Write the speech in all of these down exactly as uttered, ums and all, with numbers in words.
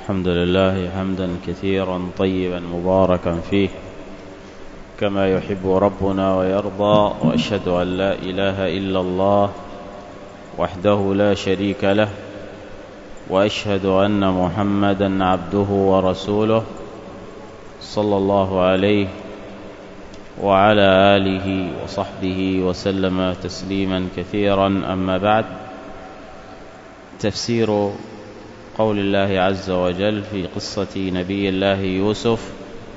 الحمد لله حمدا كثيرا طيبا مباركا فيه كما يحب ربنا ويرضى، وأشهد أن لا إله إلا الله وحده لا شريك له، وأشهد أن محمدا عبده ورسوله صلى الله عليه وعلى آله وصحبه وسلم تسليما كثيرا. أما بعد، تفسير قول الله عز وجل في قصة نبي الله يوسف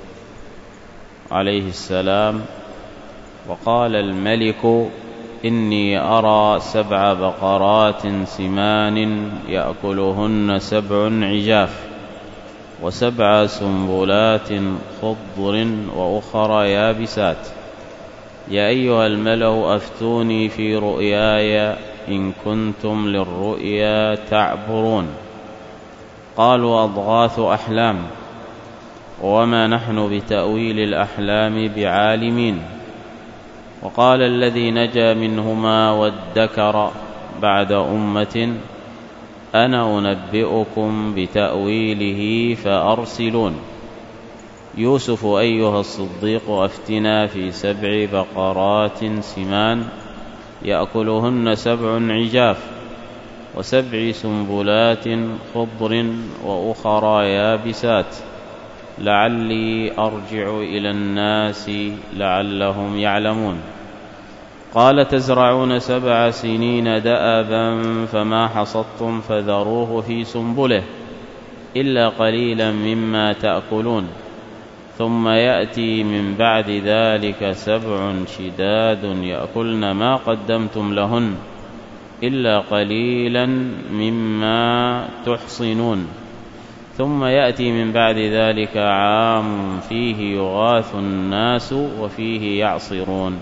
عليه السلام: وقال الملك إني أرى سبع بقرات سمان يأكلهن سبع عجاف وسبع سنبلات خضر وأخرى يابسات يا أيها الملأ أفتوني في رؤياي إن كنتم للرؤيا تعبرون. قالوا أضغاث أحلام وما نحن بتأويل الأحلام بعالمين. وقال الذي نجا منهما وادكر بعد أمة أنا أنبئكم بتأويله فأرسلون. يوسف أيها الصديق أفتنا في سبع بقرات سمان يأكلهن سبع عجاف وسبع سنبلات خضر وأخرى يابسات لعلي أرجع إلى الناس لعلهم يعلمون. قال تزرعون سبع سنين دأبا فما حصدتم فذروه في سنبله إلا قليلا مما تأكلون ثم يأتي من بعد ذلك سبع شداد يأكلن ما قدمتم لهن إلا قليلا مما تحصنون ثم يأتي من بعد ذلك عام فيه يغاث الناس وفيه يعصرون.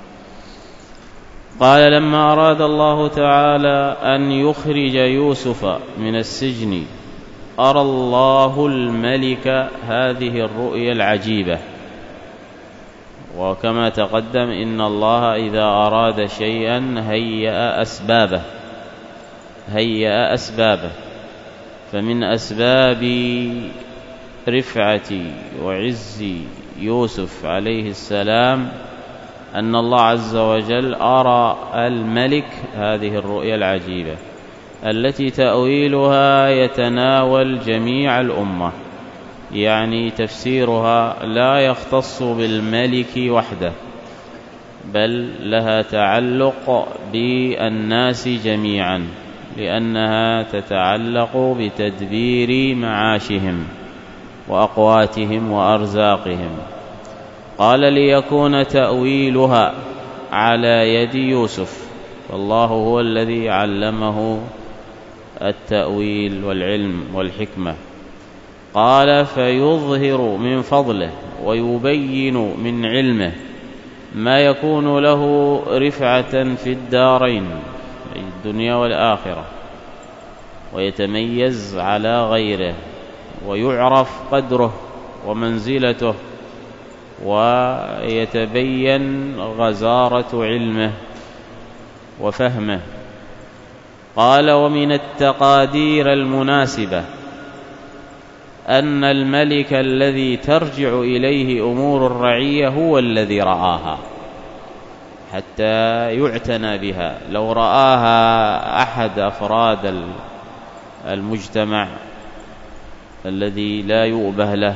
قال لما أراد الله تعالى أن يخرج يوسف من السجن أرى الله الملك هذه الرؤيا العجيبة. وكما تقدم إن الله إذا أراد شيئا هيأ أسبابه هيأ أسبابه فمن أسباب رفعة وعز يوسف عليه السلام أن الله عز وجل أرى الملك هذه الرؤيا العجيبة التي تأويلها يتناول جميع الأمة، يعني تفسيرها لا يختص بالملك وحده بل لها تعلق بالناس جميعا، لأنها تتعلق بتدبير معاشهم وأقواتهم وأرزاقهم. قال ليكون تأويلها على يد يوسف، والله هو الذي علمه التأويل والعلم والحكمة. قال فيظهر من فضله ويبين من علمه ما يكون له رفعة في الدارين الدنيا والآخرة، ويتميز على غيره ويعرف قدره ومنزلته ويتبين غزارة علمه وفهمه. قال ومن التقادير المناسبة أن الملك الذي ترجع إليه أمور الرعية هو الذي رآها حتى يعتنى بها. لو رآها أحد أفراد المجتمع الذي لا يؤبه له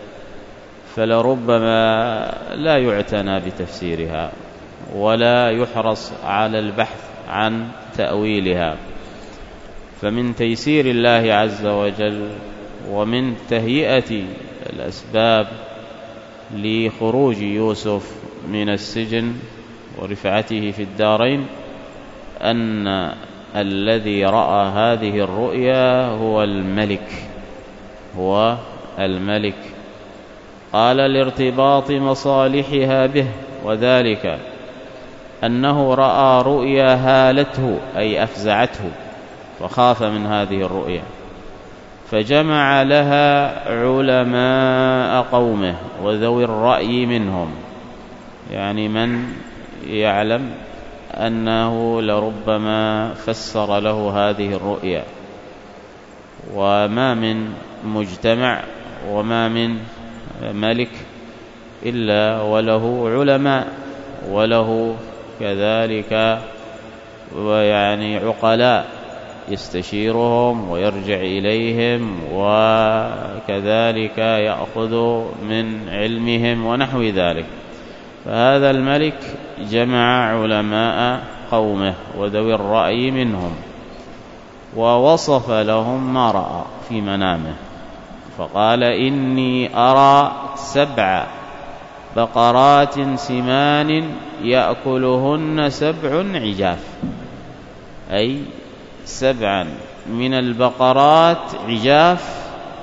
فلربما لا يعتنى بتفسيرها ولا يحرص على البحث عن تأويلها. فمن تيسير الله عز وجل ومن تهيئة الأسباب لخروج يوسف من السجن ورفعته في الدارين أن الذي رأى هذه الرؤيا هو الملك هو الملك قال لارتباط مصالحها به، وذلك أنه رأى رؤيا هالته أي أفزعته فخاف من هذه الرؤيا، فجمع لها علماء قومه وذوي الرأي منهم، يعني من يعلم أنه لربما فسر له هذه الرؤيا وما من مجتمع وما من ملك إلا وله علماء وله كذلك ويعني عقلاء يستشيرهم ويرجع إليهم وكذلك يأخذ من علمهم ونحو ذلك. فهذا الملك جمع علماء قومه وذوي الرأي منهم ووصف لهم ما رأى في منامه، فقال: إني أرى سبع بقرات سمان يأكلهن سبع عجاف، أي سبعا من البقرات عجاف،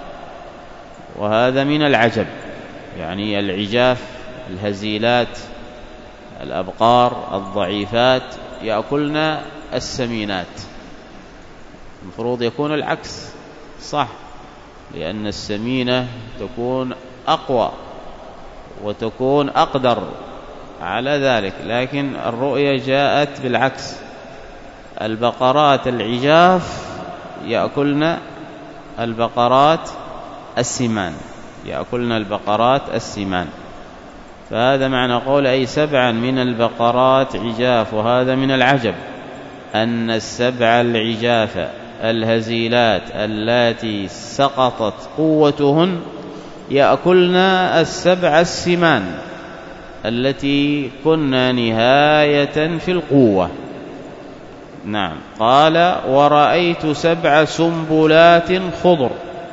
وهذا من العجب، يعني العجاف الهزيلات الأبقار الضعيفات يأكلن السمينات، المفروض يكون العكس صح، لأن السمينة تكون أقوى وتكون أقدر على ذلك، لكن الرؤيا جاءت بالعكس، البقرات العجاف يأكلن البقرات السمان، يأكلن البقرات السمان. فهذا معنى قول أي سبعا من البقرات عجاف، وهذا من العجب أن السبع العجاف الهزيلات اللاتي سقطت قوتهن يأكلن السبع السمان التي كنا نهاية في القوة. نعم. قال: ورأيت سبع سنبلات خضر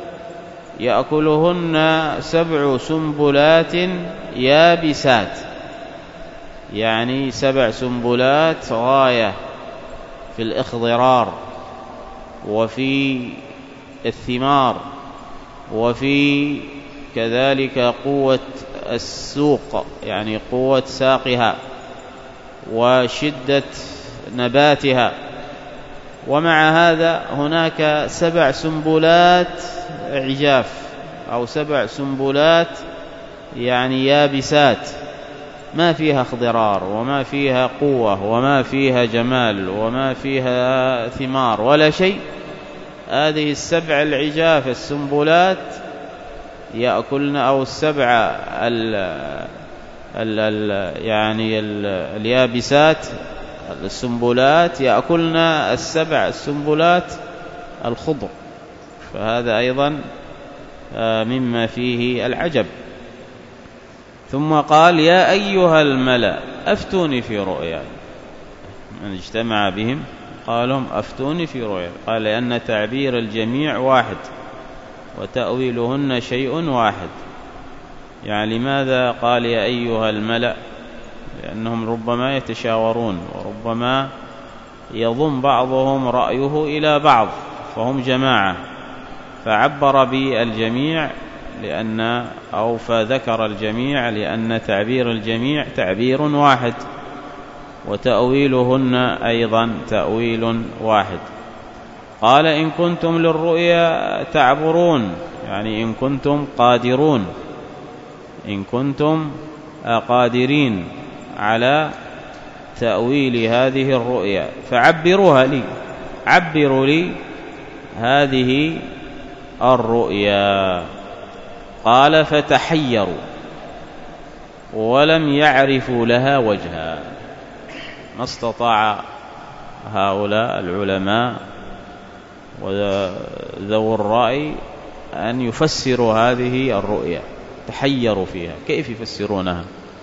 يأكلهن سبع سنبلات يابسات، يعني سبع سنبلات غاية في الإخضرار وفي الثمار وفي كذلك قوة السوق، يعني قوة ساقها وشدة نباتها، ومع هذا هناك سبع سنبلات عجاف أو سبع سنبلات يعني يابسات، ما فيها اخضرار وما فيها قوة وما فيها جمال وما فيها ثمار ولا شيء. هذه السبع العجاف السنبلات يأكلن، أو السبع ال ال ال يعني ال اليابسات السنبلات يأكلن السبع السنبلات الخضر، فهذا أيضا مما فيه العجب. ثم قال: يا أيها الملأ أفتوني في رؤياي. من اجتمع بهم قالهم: أفتوني في رؤياي. قال: لأن تعبير الجميع واحد وتأويلهن شيء واحد. يعني لماذا قال يا أيها الملأ؟ لأنهم ربما يتشاورون وربما يضم بعضهم رأيه إلى بعض، فهم جماعة، فعبر بالجميع لأن أو فذكر الجميع لأن تعبير الجميع تعبير واحد، وتأويلهن أيضا تأويل واحد. قال: إن كنتم للرؤيا تعبرون، يعني إن كنتم قادرون، إن كنتم قادرين على تأويل هذه الرؤيا فعبروها لي، عبروا لي هذه الرؤيا. قال: فتحيروا ولم يعرفوا لها وجها. ما استطاع هؤلاء العلماء وذو الرأي أن يفسروا هذه الرؤيا، تحيروا فيها، كيف يفسرونها؟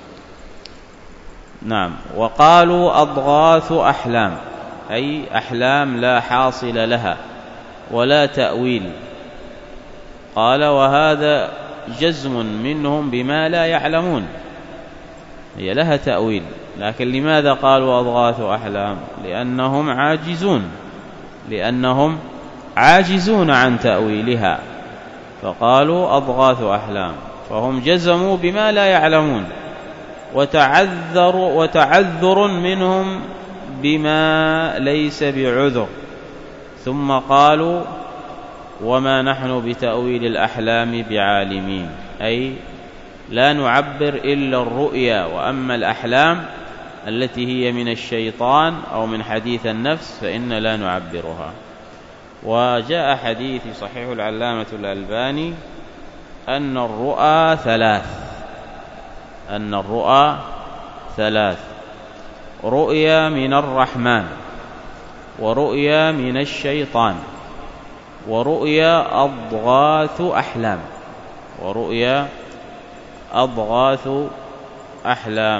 نعم. وقالوا: أضغاث أحلام، أي أحلام لا حاصل لها ولا تأويل. قال: وهذا جزم منهم بما لا يعلمون، هي لها تأويل، لكن لماذا قالوا أضغاث أحلام؟ لأنهم عاجزون لأنهم عاجزون عن تأويلها، فقالوا أضغاث أحلام، فهم جزموا بما لا يعلمون، وتعذر وتعذر منهم بما ليس بعذر. ثم قالوا: وما نحن بتأويل الأحلام بعالمين، أي لا نعبر إلا الرؤيا، وأما الأحلام التي هي من الشيطان أو من حديث النفس فإن لا نعبرها. وجاء حديث صحيح العلامة الألباني أن الرؤى ثلاث أن الرؤى ثلاث رؤيا من الرحمن، ورؤيا من الشيطان، ورؤيا أضغاث أحلام ورؤيا أضغاث أحلام.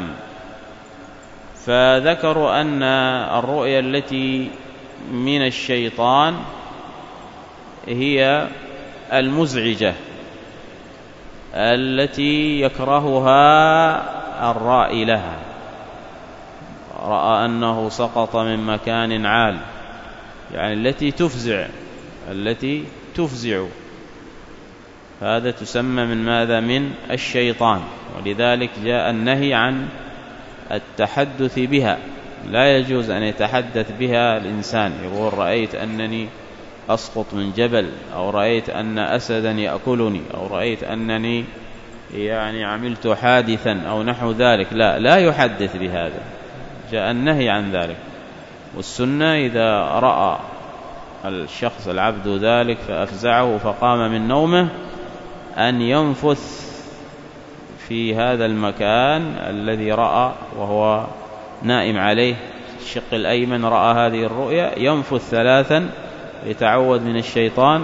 فذكروا أن الرؤيا التي من الشيطان هي المزعجة التي يكرهها الرائي لها، رأى أنه سقط من مكان عال، يعني التي تفزع التي تفزع هذا تسمى من ماذا؟ من الشيطان. ولذلك جاء النهي عن التحدث بها، لا يجوز أن يتحدث بها الإنسان، يقول رأيت أنني أسقط من جبل، أو رأيت أن أسدا يأكلني، أو رأيت أنني يعني عملت حادثا أو نحو ذلك، لا لا يحدث بهذا، جاء النهي عن ذلك. والسنة إذا رأى الشخص العبد ذلك فأفزعه فقام من نومه أن ينفث في هذا المكان الذي رأى وهو نائم عليه، الشق الأيمن رأى هذه الرؤيا، ينفث ثلاثا يتعوذ من الشيطان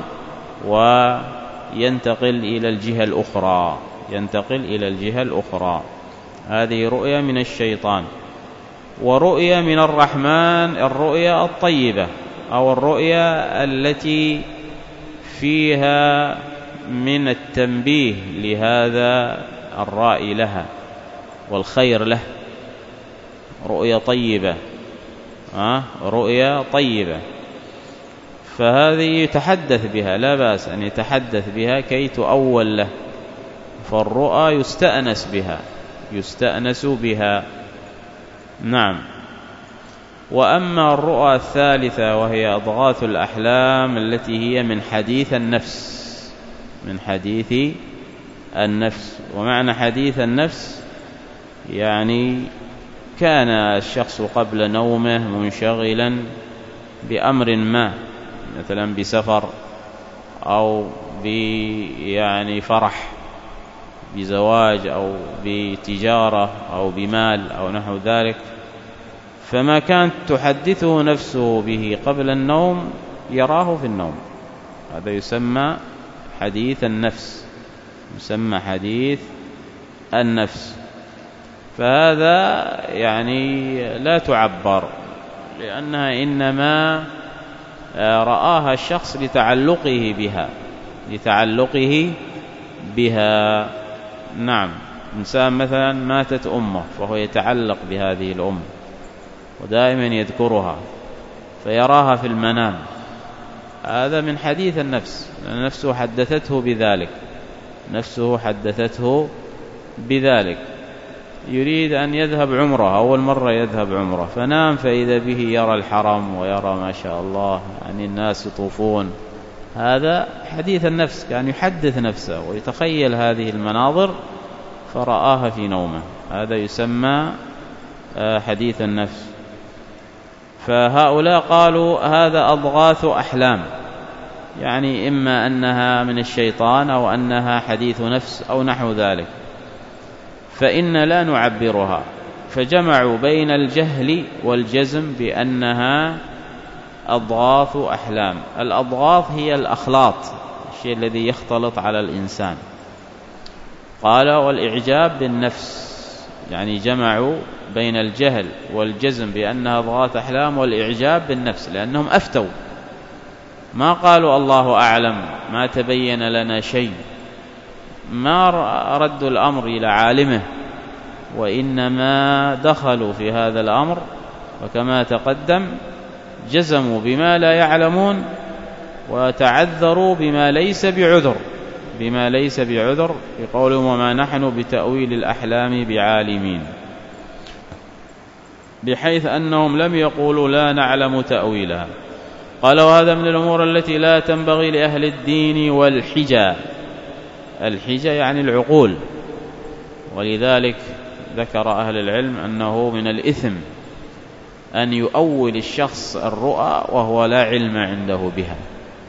وينتقل إلى الجهة الأخرى ينتقل إلى الجهة الأخرى. هذه رؤيا من الشيطان. ورؤيا من الرحمن الرؤيا الطيبة، أو الرؤيا التي فيها من التنبيه لهذا الرائي لها والخير له، رؤيا طيبة أه؟ رؤيا طيبة، فهذه يتحدث بها، لا بأس أن يتحدث بها كي تؤول له، فالرؤى يستأنس بها يستأنس بها نعم. وأما الرؤى الثالثة وهي أضغاث الأحلام التي هي من حديث النفس من حديث النفس. ومعنى حديث النفس يعني كان الشخص قبل نومه منشغلا بأمر ما، مثلا بسفر أو يعني فرح، بزواج أو بتجارة أو بمال أو نحو ذلك، فما كانت تحدثه نفسه به قبل النوم يراه في النوم، هذا يسمى حديث النفس يسمى حديث النفس. فهذا يعني لا تعبر، لأنها إنما رآها الشخص لتعلقه بها لتعلقه بها نعم. إنسان مثلا ماتت أمه فهو يتعلق بهذه الأم ودائما يذكرها فيراها في المنام، هذا من حديث النفس، لأن نفسه حدثته بذلك نفسه حدثته بذلك. يريد أن يذهب عمره، أول مرة يذهب عمره، فنام فإذا به يرى الحرم ويرى ما شاء الله يعني الناس يطوفون، هذا حديث النفس، كان يحدث نفسه ويتخيل هذه المناظر فرآها في نومه، هذا يسمى حديث النفس. فهؤلاء قالوا هذا أضغاث أحلام، يعني إما أنها من الشيطان أو أنها حديث نفس أو نحو ذلك، فإن لا نعبرها، فجمعوا بين الجهل والجزم بأنها أضغاث أحلام. الأضغاث هي الأخلاط، الشيء الذي يختلط على الإنسان. قال والإعجاب بالنفس، يعني جمعوا بين الجهل والجزم بأنها أضغاث أحلام والإعجاب بالنفس، لأنهم أفتوا، ما قالوا الله أعلم، ما تبين لنا شيء، ما ردوا الأمر إلى عالمه، وإنما دخلوا في هذا الأمر، وكما تقدم جزموا بما لا يعلمون وتعذروا بما ليس بعذر بما ليس بعذر بقولهم وما نحن بتأويل الأحلام بعالمين، بحيث أنهم لم يقولوا لا نعلم تأويلها. قال وهذا من الأمور التي لا تنبغي لأهل الدين والحجة، الحجة يعني العقول، ولذلك ذكر أهل العلم أنه من الإثم أن يؤول الشخص الرؤى وهو لا علم عنده بها،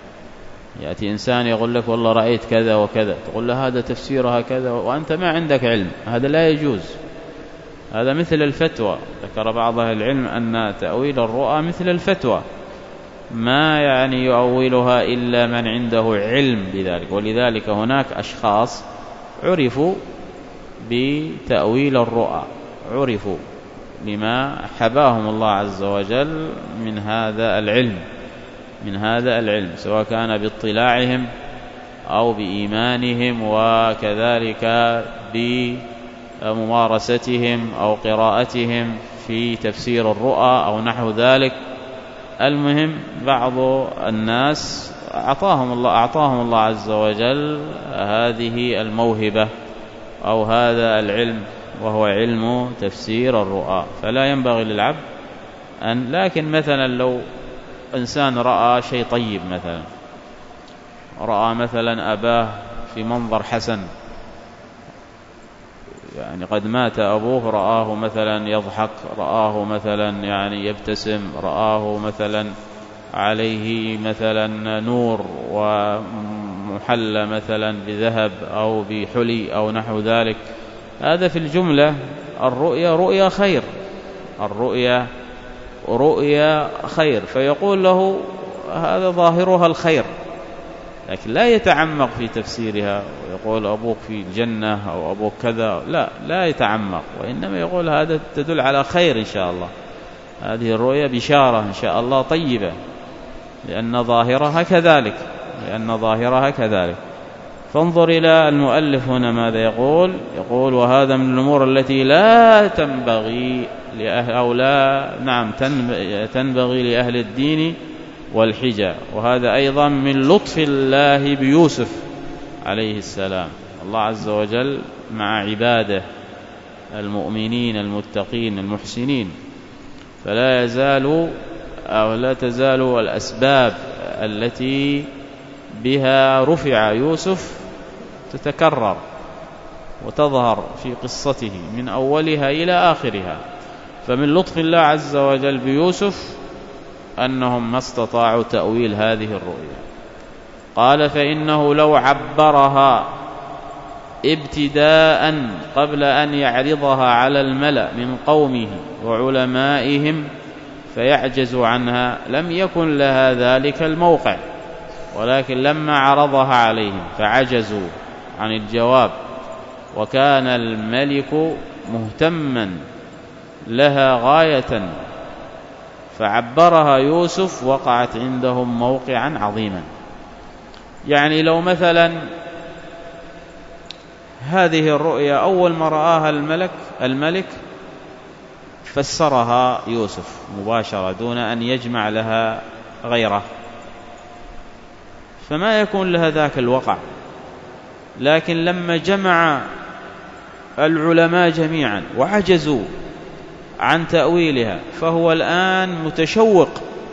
يأتي إنسان يقول لك والله رأيت كذا وكذا، تقول له هذا تفسيرها كذا وأنت ما عندك علم، هذا لا يجوز. هذا مثل الفتوى، ذكر بعض أهل العلم أن تأويل الرؤى مثل الفتوى، ما يعني يؤولها إلا من عنده علم بذلك. ولذلك هناك أشخاص عرفوا بتأويل الرؤى، عرفوا لما حباهم الله عز وجل من هذا العلم، من هذا العلم، سواء كان باطلاعهم أو بإيمانهم، وكذلك بممارستهم أو قراءتهم في تفسير الرؤى أو نحو ذلك. المهم بعض الناس أعطاهم الله أعطاهم الله عز وجل هذه الموهبة أو هذا العلم، وهو علم تفسير الرؤى. فلا ينبغي للعبد أن، لكن مثلا لو إنسان رأى شيء طيب، مثلا رأى مثلا أباه في منظر حسن، يعني قد مات أبوه، رآه مثلا يضحك، رآه مثلا يعني يبتسم، رآه مثلا عليه مثلا نور ومحلى مثلا بذهب أو بحلي أو نحو ذلك، هذا في الجملة الرؤيا رؤيا خير، الرؤيا رؤيا خير، فيقول له هذا ظاهرها الخير، لكن لا يتعمق في تفسيرها ويقول أبوك في الجنة أو أبوك كذا، لا لا يتعمق، وإنما يقول هذا تدل على خير إن شاء الله، هذه الرؤيا بشارة إن شاء الله طيبة، لأن ظاهرها كذلك، لأن ظاهرها كذلك. فانظر إلى المؤلف هنا ماذا يقول، يقول وهذا من الأمور التي لا تنبغي لأهل أو لا نعم تنبغي لأهل الدين والحجة. وهذا أيضا من لطف الله بيوسف عليه السلام، الله عز وجل مع عباده المؤمنين المتقين المحسنين، فلا يزال أو لا تزال الأسباب التي بها رفع يوسف تتكرر وتظهر في قصته من أولها إلى آخرها. فمن لطف الله عز وجل بيوسف أنهم ما استطاعوا تأويل هذه الرؤيا. قال فإنه لو عبرها ابتداء قبل أن يعرضها على الملأ من قومه وعلمائهم فيعجز عنها لم يكن لها ذلك الموقع، ولكن لما عرضها عليهم فعجزوا عن الجواب، وكان الملك مهتما لها غاية فعبرها يوسف وقعت عندهم موقعا عظيما. يعني لو مثلا هذه الرؤيا أول ما رآها الملك الملك فسرها يوسف مباشرة دون أن يجمع لها غيره، فما يكون لها ذاك الوقع. لكن لما جمع العلماء جميعا وعجزوا عن تأويلها، فهو الآن متشوق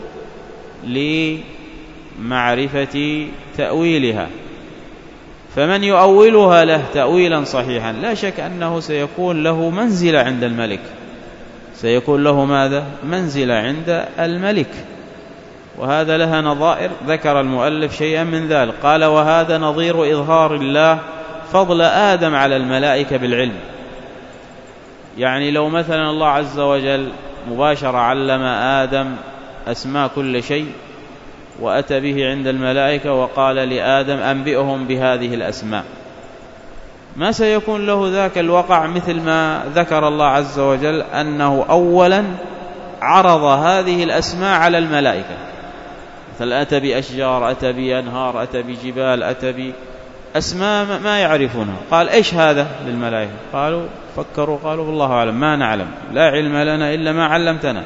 لمعرفة تأويلها، فمن يؤولها له تأويلا صحيحا لا شك أنه سيكون له منزلة عند الملك، سيكون له ماذا؟ منزلة عند الملك. وهذا لها نظائر، ذكر المؤلف شيئا من ذلك، قال وهذا نظير إظهار الله فضل آدم على الملائكة بالعلم. يعني لو مثلا الله عز وجل مباشرة علم آدم أسماء كل شيء وأتى به عند الملائكة وقال لآدم أنبئهم بهذه الأسماء، ما سيكون له ذاك الوقع مثل ما ذكر الله عز وجل أنه أولا عرض هذه الأسماء على الملائكة، مثل أتى بأشجار، أتى بأنهار، أتى بجبال، أتى بأسماء ما يعرفونها، قال إيش هذا للملائكة؟ قالوا فكروا قالوا والله أعلم ما نعلم، لا علم لنا إلا ما علمتنا.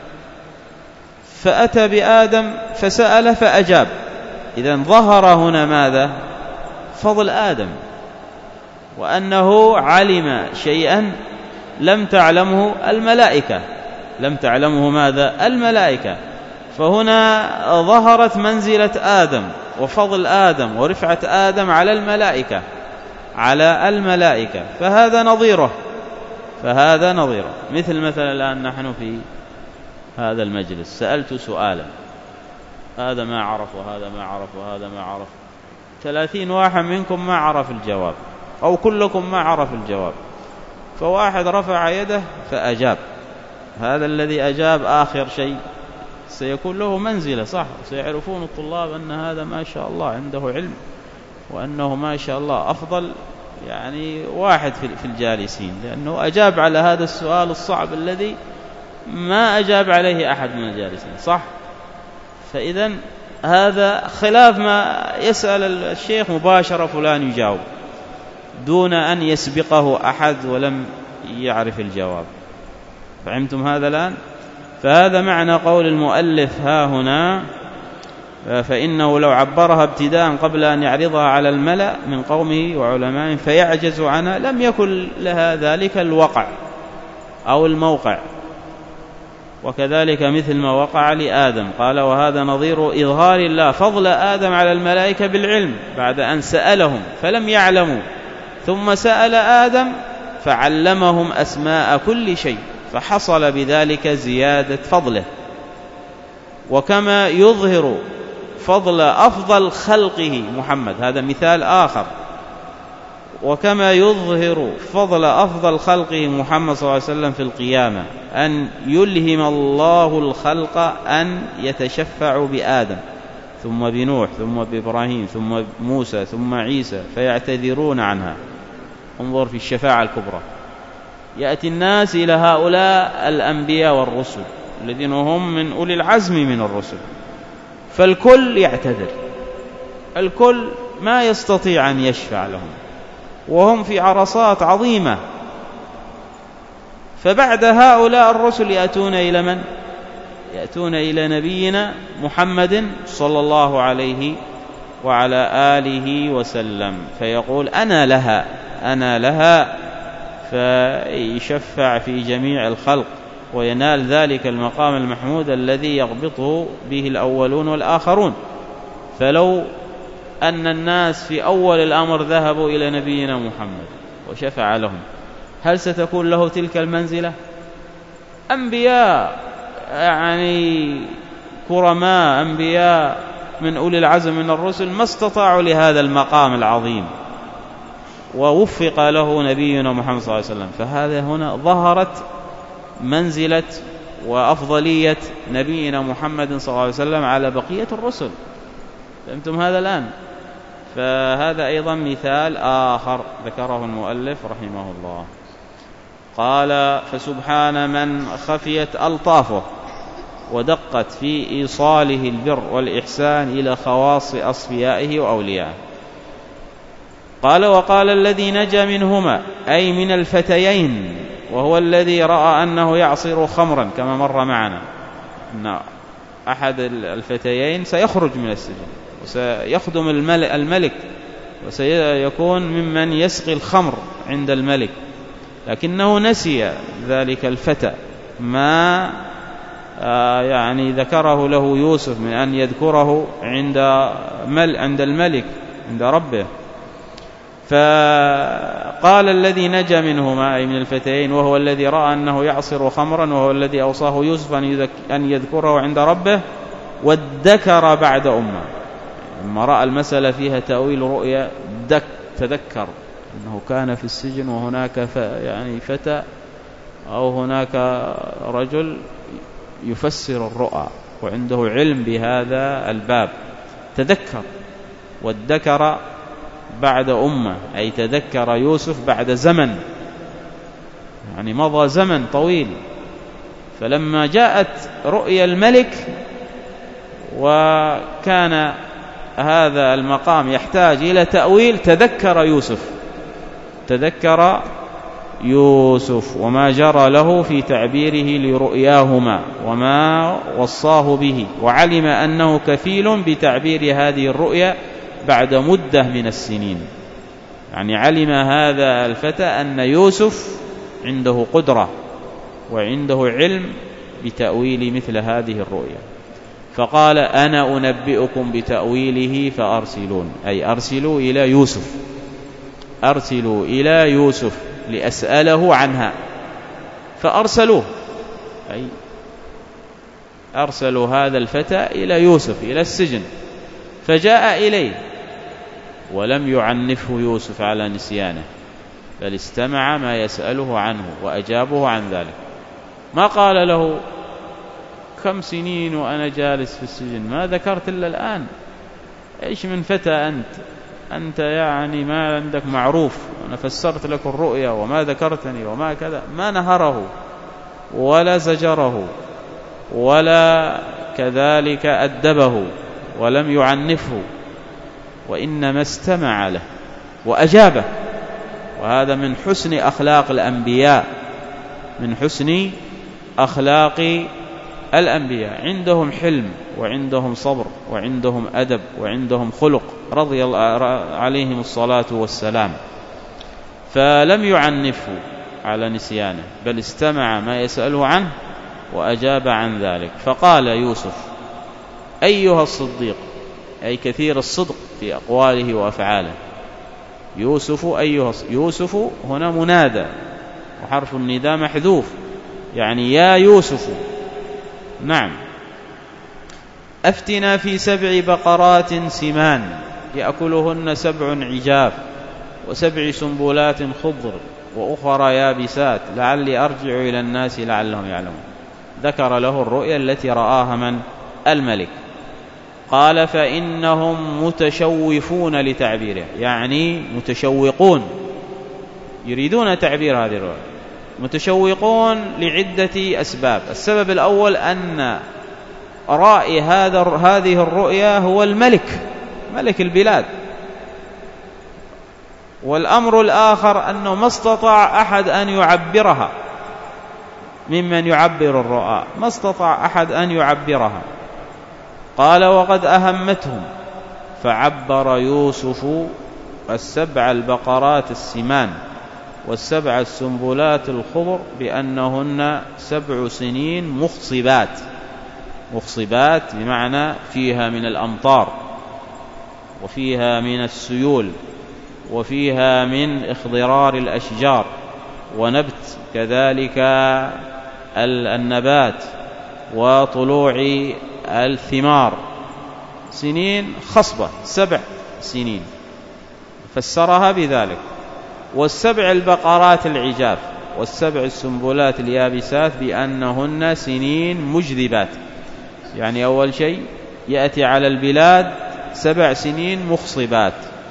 فأتى بآدم فسأل فأجاب، إذن ظهر هنا ماذا؟ فضل آدم، وأنه علم شيئا لم تعلمه الملائكة، لم تعلمه ماذا؟ الملائكة. فهنا ظهرت منزلة آدم وفضل آدم ورفعة آدم على الملائكة، على الملائكة. فهذا نظيره، فهذا نظيره. مثل مثلا الآن نحن في هذا المجلس سألت سؤالا هذا ما عرف وهذا ما عرف وهذا ما عرف، ثلاثين واحد منكم ما عرف الجواب، أو كلكم ما عرف الجواب، فواحد رفع يده فأجاب، هذا الذي أجاب آخر شيء سيكون له منزلة، صح، سيعرفون الطلاب أن هذا ما شاء الله عنده علم، وأنه ما شاء الله أفضل يعني واحد في الجالسين، لأنه أجاب على هذا السؤال الصعب الذي ما أجاب عليه أحد من الجالسين، صح. فإذا هذا خلاف ما يسأل الشيخ مباشرة فلان يجاوب دون أن يسبقه أحد ولم يعرف الجواب. فهمتم هذا الآن؟ فهذا معنى قول المؤلف ها هنا، فإنه لو عبرها ابتداء قبل أن يعرضها على الملأ من قومه وعلمائه فيعجز عنها لم يكن لها ذلك الوقع أو الموقع، وكذلك مثل ما وقع لآدم. قال وهذا نظير إظهار الله فضل آدم على الملائكة بالعلم بعد أن سألهم فلم يعلموا، ثم سأل آدم فعلمهم أسماء كل شيء، فحصل بذلك زيادة فضله. وكما يظهر فضل أفضل خلقه محمد، هذا مثال آخر، وكما يظهر فضل أفضل خلقه محمد صلى الله عليه وسلم في القيامة أن يلهم الله الخلق أن يتشفعوا بآدم ثم بنوح ثم بإبراهيم ثم موسى ثم عيسى فيعتذرون عنها. انظر في الشفاعة الكبرى، يأتي الناس إلى هؤلاء الأنبياء والرسل الذين هم من أولي العزم من الرسل، فالكل يعتذر، الكل ما يستطيع أن يشفع لهم وهم في عرصات عظيمة. فبعد هؤلاء الرسل يأتون إلى من؟ يأتون إلى نبينا محمد صلى الله عليه وعلى آله وسلم فيقول أنا لها أنا لها، فيشفع في جميع الخلق وينال ذلك المقام المحمود الذي يغبطه به الأولون والآخرون. فلو أن الناس في أول الأمر ذهبوا إلى نبينا محمد وشفع لهم، هل ستكون له تلك المنزلة؟ أنبياء يعني كرماء، أنبياء من أولي العزم من الرسل ما استطاعوا لهذا المقام العظيم، ووفق له نبينا محمد صلى الله عليه وسلم. فهذا هنا ظهرت منزلة وأفضلية نبينا محمد صلى الله عليه وسلم على بقية الرسل. فهمتم هذا الآن؟ فهذا أيضا مثال آخر ذكره المؤلف رحمه الله. قال فسبحان من خفيت ألطافه ودقت في إيصاله البر والإحسان إلى خواص أصفيائه وأوليائه. قال وقال الذي نجا منهما أي من الفتيين، وهو الذي رأى أنه يعصر خمرا كما مر معنا أن أحد الفتيين سيخرج من السجن وسيخدم الملك وسيكون ممن يسقي الخمر عند الملك، لكنه نسي ذلك الفتى ما يعني ذكره له يوسف من أن يذكره عند عند الملك عند ربه. فقال الذي نجا منهما أي من الفتيين، وهو الذي رأى أنه يعصر خمرا، وهو الذي أوصاه يوسف أن يذكره عند ربه، وادكر بعد أمة. لما رأى المسألة فيها تأويل رؤيا دك تذكر أنه كان في السجن وهناك يعني فتى أو هناك رجل يفسر الرؤى وعنده علم بهذا الباب، تذكر. وادكر بعد أمة أي تذكر يوسف بعد زمن، يعني مضى زمن طويل. فلما جاءت رؤيا الملك وكان هذا المقام يحتاج إلى تأويل تذكر يوسف تذكر يوسف وما جرى له في تعبيره لرؤياهما وما وصاه به، وعلم أنه كفيل بتعبير هذه الرؤيا بعد مدة من السنين. يعني علم هذا الفتى أن يوسف عنده قدرة وعنده علم بتأويل مثل هذه الرؤيا، فقال أنا أنبئكم بتأويله فأرسلون، أي أرسلوا إلى يوسف أرسلوا إلى يوسف لأسأله عنها، فأرسلوه أي أرسلوا هذا الفتى إلى يوسف إلى السجن، فجاء إليه ولم يعنفه يوسف على نسيانه، بل استمع ما يسأله عنه وأجابه عن ذلك. ما قال له كم سنين وأنا جالس في السجن، ما ذكرت إلا الآن، إيش من فتى أنت أنت يعني ما عندك معروف، أنا فسرت لك الرؤيا وما ذكرتني وما كذا. ما نهره ولا زجره ولا كذلك أدبه ولم يعنفه، وإنما استمع له وأجابه. وهذا من حسن أخلاق الأنبياء، من حسن أخلاق الأنبياء، عندهم حلم وعندهم صبر وعندهم أدب وعندهم خلق رضي الله عليهم الصلاة والسلام. فلم يعنفه على نسيانه، بل استمع ما يسأله عنه وأجاب عن ذلك. فقال يوسف أيها الصديق، أي كثير الصدق في أقواله وأفعاله. يوسف أيها يوسف هنا منادى وحرف النداء محذوف، يعني يا يوسف. نعم. أفتنا في سبع بقرات سمان يأكلهن سبع عجاف وسبع سنبلات خضر وأخرى يابسات لعلي أرجع إلى الناس لعلهم يعلمون. ذكر له الرؤيا التي رآها من الملك. قال فإنهم متشوفون لتعبيره، يعني متشوقون يريدون تعبير هذه الرؤيا. متشوقون لعدة أسباب. السبب الأول أن رائي هذا هذه الرؤيا هو الملك، ملك البلاد. والأمر الآخر أنه ما استطاع أحد أن يعبرها ممن يعبر الرؤى، ما استطاع أحد أن يعبرها. قال وقد أهمتهم فعبر يوسف السبع البقرات السمان والسبع السنبلات الخضر بأنهن سبع سنين مخصبات. مخصبات بمعنى فيها من الأمطار وفيها من السيول وفيها من اخضرار الأشجار ونبت كذلك النبات وطلوع الثمار. سنين خصبة، سبع سنين فسرها بذلك. والسبع البقرات العجاف والسبع السنبلات اليابسات بأنهن سنين مجذبات، يعني أول شيء يأتي على البلاد سبع سنين مخصبات،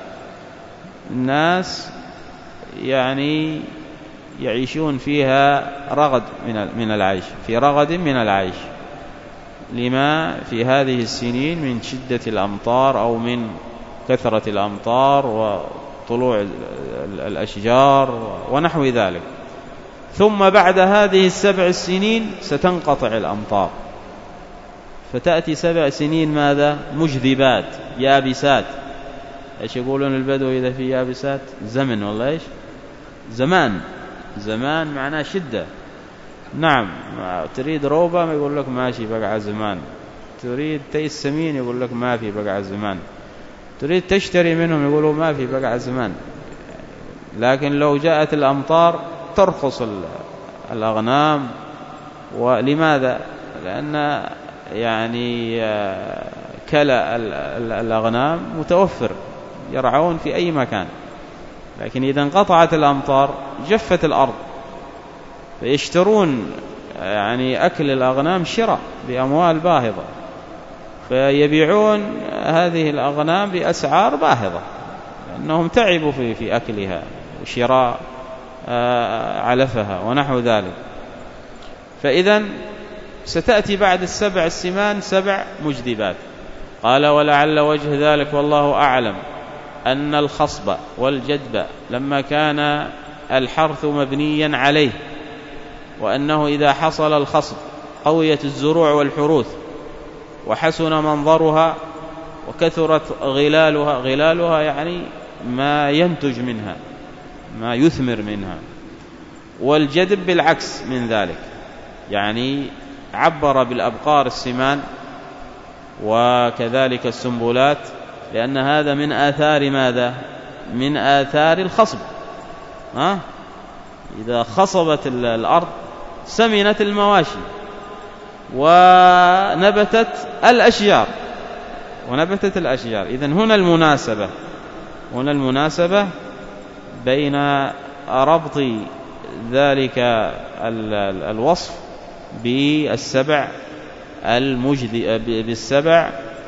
الناس يعني يعيشون فيها رغد من العيش، في رغد من العيش، لما في هذه السنين من شدة الأمطار أو من كثرة الأمطار وطلوع الأشجار ونحو ذلك. ثم بعد هذه السبع السنين ستنقطع الأمطار، فتأتي سبع سنين ماذا؟ مجذبات يابسات. ايش يقولون البدو إذا في يابسات؟ زمن، والله ايش زمان. زمان معناه شدة. نعم، تريد روبة ما يقول لك ماشي بقع زمان، تريد تيس سمين يقول لك ما في بقع زمان، تريد تشتري منهم يقولوا ما في بقع زمان. لكن لو جاءت الأمطار ترخص الأغنام. ولماذا؟ لأن يعني كلا الأغنام متوفر، يرعون في أي مكان. لكن إذا انقطعت الأمطار جفت الأرض، فيشترون يعني أكل الأغنام شراء بأموال باهظة، فيبيعون هذه الأغنام بأسعار باهظة لأنهم تعبوا في في أكلها وشراء علفها ونحو ذلك. فإذا ستأتي بعد السبع السمان سبع مجذبات. قال ولعل وجه ذلك والله أعلم أن الخصب والجدب لما كان الحرث مبنيا عليه، وأنه إذا حصل الخصب قويت الزروع والحروث وحسن منظرها وكثرت غلالها. غلالها يعني ما ينتج منها، ما يثمر منها. والجدب بالعكس من ذلك، يعني عبر بالأبقار السمان وكذلك السنبلات، لأن هذا من آثار ماذا؟ من آثار الخصب. ها؟ إذا خصبت الأرض سمنت المواشي، ونبتت الأشجار ونبتت الأشجار. إذن هنا المناسبة هنا المناسبة بين ربط ذلك الوصف بالسبع المجدي بالسبع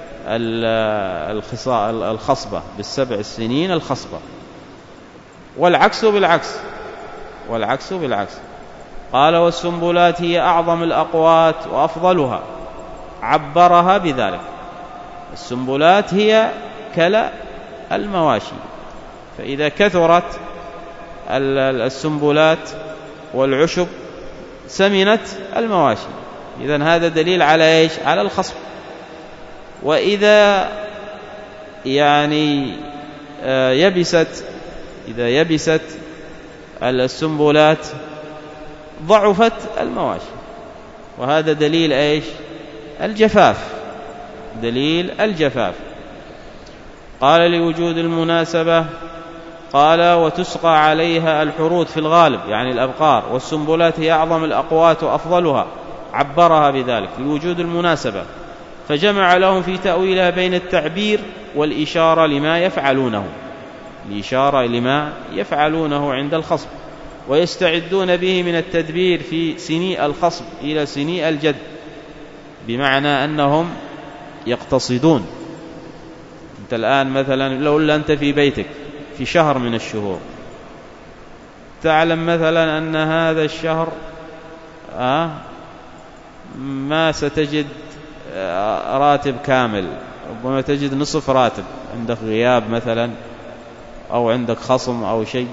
الخصبة بالسبع السنين الخصبة، والعكس بالعكس والعكس بالعكس. قال والسنبلات هي أعظم الأقوات وأفضلها، عبرها بذلك. السنبلات هي كلا المواشي، فإذا كثرت السنبلات والعشب سمنت المواشي. إذن هذا دليل على إيش؟ على الخصب. وإذا يعني يبست إذا يبست السنبلات ضعفت المواشي، وهذا دليل إيش؟ الجفاف، دليل الجفاف. قال لوجود المناسبة. قال وتسقى عليها الحروث في الغالب يعني الأبقار، والسنبلات هي أعظم الأقوات وأفضلها، عبرها بذلك لوجود المناسبة، فجمع لهم في تأويلها بين التعبير والإشارة لما يفعلونه الإشارة لما يفعلونه عند الخصب، ويستعدون به من التدبير في سني الخصب إلى سني الجد، بمعنى أنهم يقتصدون. أنت الآن مثلا لو أنت في بيتك في شهر من الشهور، تعلم مثلا أن هذا الشهر آه ما ستجد راتب كامل، ربما تجد نصف راتب، عندك غياب مثلا أو عندك خصم أو شيء،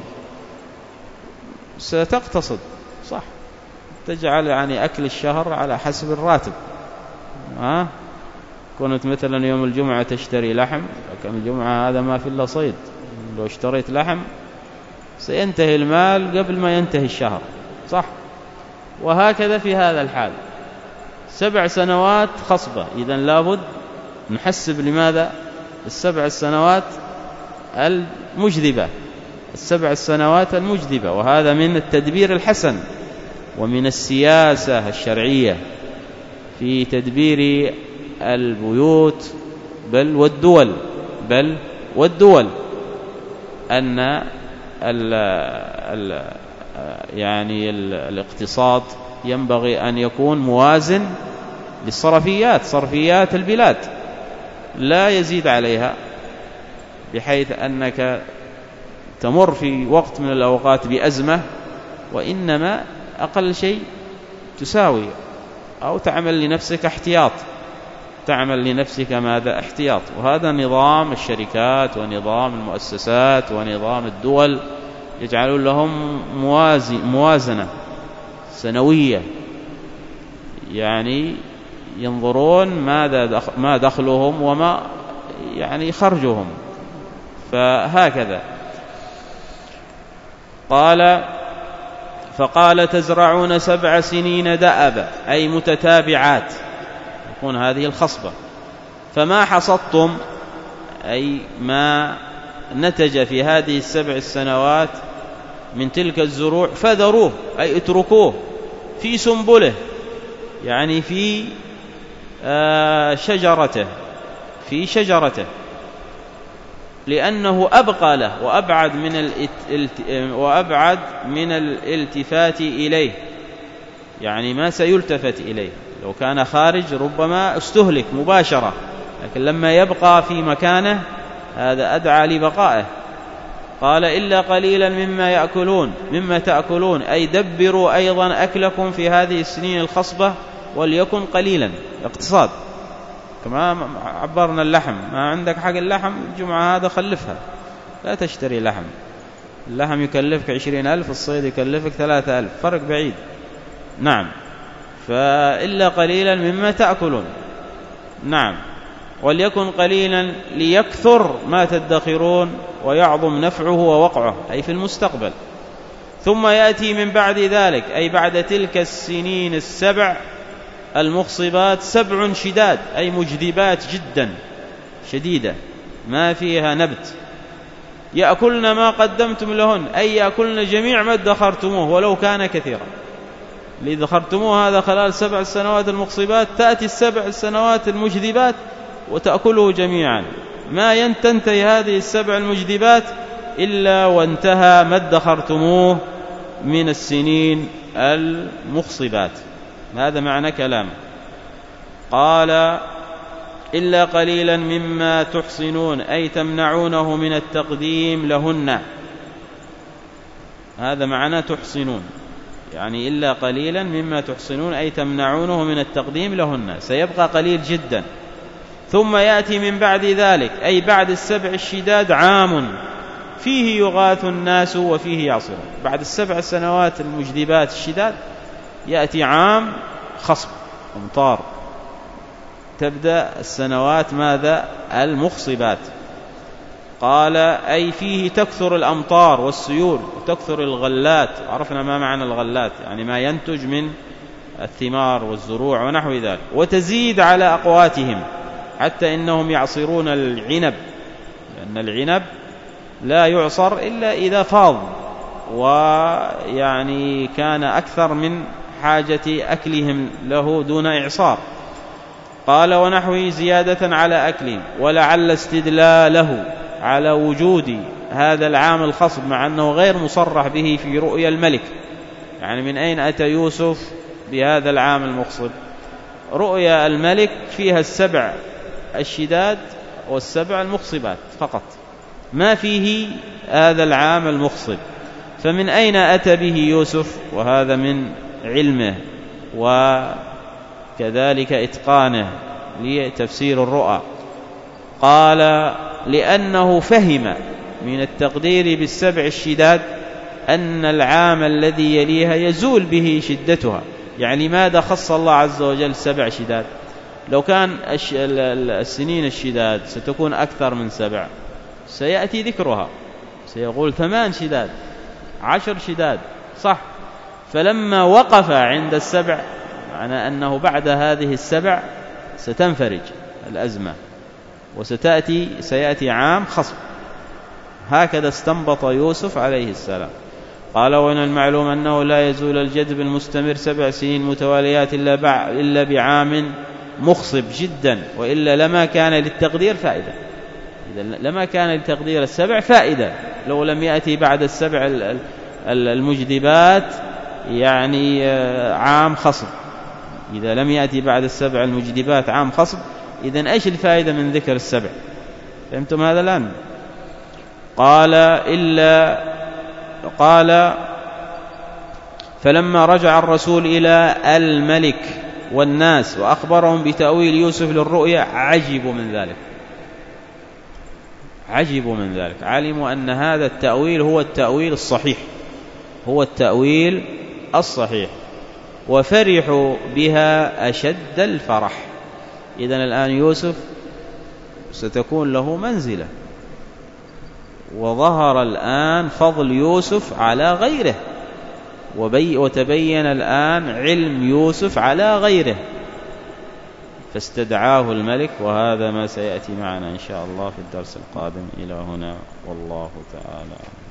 ستقتصد صح، تجعل يعني أكل الشهر على حسب الراتب. آه كنت مثلا يوم الجمعة تشتري لحم، لكن الجمعة هذا ما في إلا صيد، لو اشتريت لحم سينتهي المال قبل ما ينتهي الشهر صح. وهكذا في هذا الحال سبع سنوات خصبة، إذن لابد نحسب لماذا السبع السنوات المجذبة السبع السنوات المجذبة، وهذا من التدبير الحسن ومن السياسة الشرعية في تدبير البيوت بل والدول بل والدول أن ال ال يعني ال الاقتصاد ينبغي أن يكون موازن للصرفيات صرفيات البلاد، لا يزيد عليها، بحيث أنك تمر في وقت من الأوقات بأزمة وإنما أقل شيء تساوي أو تعمل لنفسك احتياط تعمل لنفسك ماذا احتياط. وهذا نظام الشركات ونظام المؤسسات ونظام الدول، يجعلون لهم موازي موازنة سنوية، يعني ينظرون ماذا ما دخلهم وما يعني خرجهم. فهكذا قال فقال تزرعون سبع سنين دأبا أي متتابعات، يكون هذه الخصبة، فما حصدتم أي ما نتج في هذه السبع السنوات من تلك الزروع فذروه أي اتركوه في سنبله، يعني في آه شجرته في شجرته لأنه أبقى له وأبعد من وأبعد من الالتفات إليه، يعني ما سيلتفت إليه. لو كان خارج ربما استهلك مباشرة، لكن لما يبقى في مكانه هذا أدعى لبقائه. قال إلا قليلا مما يأكلون مما تأكلون أي دبروا أيضا أكلكم في هذه السنين الخصبة وليكن قليلا، اقتصاد. كما عبرنا اللحم، ما عندك حق اللحم الجمعة هذا خلفها، لا تشتري لحم، اللحم يكلفك عشرين ألف، الصيد يكلفك ثلاثة ألف، فرق بعيد. نعم، فإلا قليلا مما تأكلون. نعم، وليكن قليلا ليكثر ما تدخرون ويعظم نفعه ووقعه أي في المستقبل. ثم يأتي من بعد ذلك أي بعد تلك السنين السبع المخصبات سبع شداد أي مجذبات جدا شديدة ما فيها نبت، يأكلن ما قدمتم لهن أي يأكلن جميع ما ادخرتموه ولو كان كثيرا. اللي ذكرتموه هذا خلال سبع سنوات المخصبات، تأتي السبع السنوات المجذبات وتأكله جميعا، ما تنتهي هذه السبع المجذبات إلا وانتهى ما ادخرتموه من السنين المخصبات. هذا معنى كلام. قال إلا قليلا مما تحصنون، أي تمنعونه من التقديم لهن. هذا معنى تحصنون، يعني إلا قليلا مما تحصنون أي تمنعونه من التقديم لهن، سيبقى قليل جدا. ثم يأتي من بعد ذلك، أي بعد السبع الشداد، عام فيه يغاث الناس وفيه يعصرون. بعد السبع سنوات المجذبات الشداد يأتي عام خصب أمطار، تبدأ السنوات ماذا؟ المخصبات. قال أي فيه تكثر الأمطار والسيول وتكثر الغلات. عرفنا ما معنى الغلات، يعني ما ينتج من الثمار والزروع ونحو ذلك. وتزيد على أقواتهم، حتى إنهم يعصرون العنب، لأن العنب لا يعصر إلا إذا فاض، ويعني كان أكثر من حاجة أكلهم له دون إعصار. قال ونحوه زيادة على أكلهم. ولعل استدلاله على وجود هذا العام الخصب، مع أنه غير مصرح به في رؤيا الملك، يعني من أين أتى يوسف بهذا العام المخصب؟ رؤيا الملك فيها السبع الشداد والسبع المخصبات فقط، ما فيه هذا العام المخصب. فمن أين أتى به يوسف؟ وهذا من علمه وكذلك إتقانه لتفسير الرؤى. قال لأنه فهم من التقدير بالسبع الشداد أن العام الذي يليها يزول به شدتها. يعني ماذا خص الله عز وجل سبع شداد؟ لو كان السنين الشداد ستكون أكثر من سبع سيأتي ذكرها، سيقول ثمان شداد، عشر شداد، صح. فلما وقف عند السبع معنى أنه بعد هذه السبع ستنفرج الأزمة وستأتي سيأتي عام خصب. هكذا استنبط يوسف عليه السلام. قال ومن المعلوم أنه لا يزول الجدب المستمر سبع سنين متواليات إلا بعام مخصب جدا، وإلا لما كان للتقدير فائدة. إذا لما كان للتقدير السبع فائدة لو لم يأتي بعد السبع المجذبات يعني عام خصب. إذا لم يأتي بعد السبع المجذبات عام خصب، إذن إيش الفائدة من ذكر السبع؟ فهمتم هذا الآن؟ قال إلا قال فلما رجع الرسول إلى الملك والناس وأخبرهم بتأويل يوسف للرؤيا عجبوا من ذلك، عجبوا من ذلك، علموا أن هذا التأويل هو التأويل الصحيح، هو التأويل الصحيح، وفرحوا بها أشد الفرح. إذن الآن يوسف ستكون له منزلة، وظهر الآن فضل يوسف على غيره، وتبين الآن علم يوسف على غيره، فاستدعاه الملك. وهذا ما سيأتي معنا إن شاء الله في الدرس القادم. إلى هنا والله تعالى.